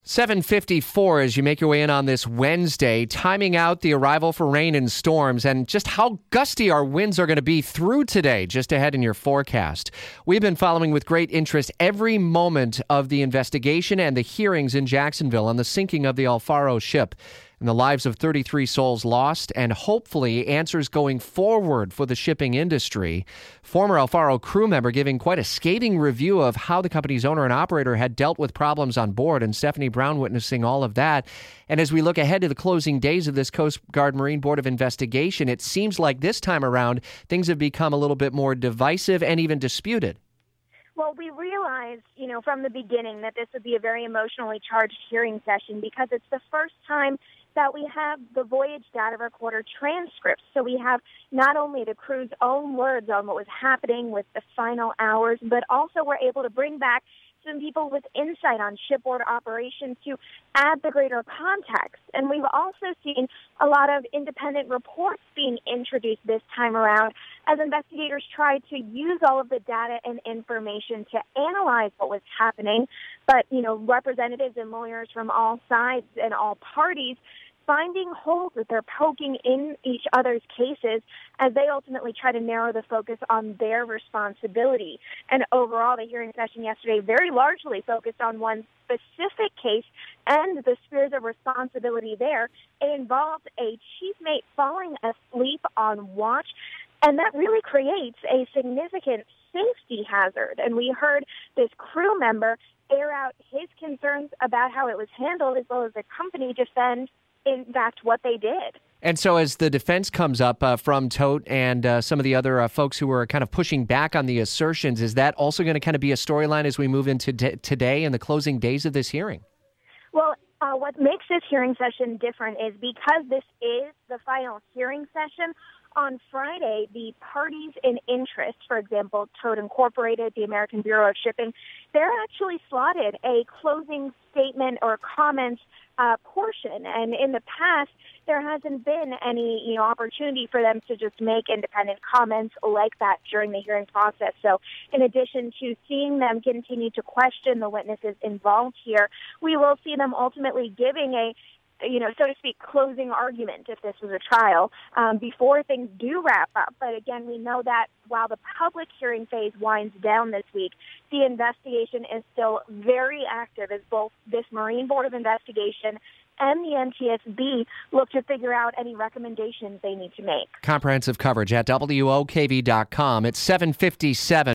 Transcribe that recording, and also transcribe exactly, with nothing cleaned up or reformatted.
seven fifty-four as you make your way in on this Wednesday, timing out the arrival for rain and storms and just how gusty our winds are going to be through today, just ahead in your forecast. We've been following with great interest every moment of the investigation and the hearings in Jacksonville on the sinking of the Alfaro ship and the lives of thirty-three souls lost and hopefully answers going forward for the shipping industry. Former Alfaro crew member giving quite a scathing review of how the company's owner and operator had dealt with problems on board, and Stephanie Brown witnessing all of that. And as we look ahead to the closing days of this Coast Guard Marine Board of Investigation, it seems like this time around things have become a little bit more divisive and even disputed. Well, we realized, you know, from the beginning that this would be a very emotionally charged hearing session because it's the first time that we have the voyage data recorder transcripts. So we have not only the crew's own words on what was happening with the final hours, but also we're able to bring back some people with insight on shipboard operations to add the greater context. And we've also seen a lot of independent reports being introduced this time around as investigators tried to use all of the data and information to analyze what was happening. But, you know, representatives and lawyers from all sides and all parties finding holes that they're poking in each other's cases as they ultimately try to narrow the focus on their responsibility. And overall, the hearing session yesterday very largely focused on one specific case and the spheres of responsibility there. It involved a chief mate falling asleep on watch, and that really creates a significant safety hazard. And we heard this crew member air out his concerns about how it was handled, as well as the company defend in fact, what they did. And so as the defense comes up uh, from Tote and uh, some of the other uh, folks who are kind of pushing back on the assertions, is that also going to kind of be a storyline as we move into t- today and the closing days of this hearing? Well, uh, what makes this hearing session different is because this is the final hearing session, on Friday, the parties in interest, for example, Tote Incorporated, the American Bureau of Shipping, they're actually slotted a closing statement or comments uh, portion. And in the past, there hasn't been any, you know, opportunity for them to just make independent comments like that during the hearing process. So in addition to seeing them continue to question the witnesses involved here, we will see them ultimately giving a you know, so to speak, closing argument if this was a trial um, before things do wrap up. But again, we know that while the public hearing phase winds down this week, the investigation is still very active as both this Marine Board of Investigation and the N T S B look to figure out any recommendations they need to make. Comprehensive coverage at W O K V dot com. It's seven fifty-seven.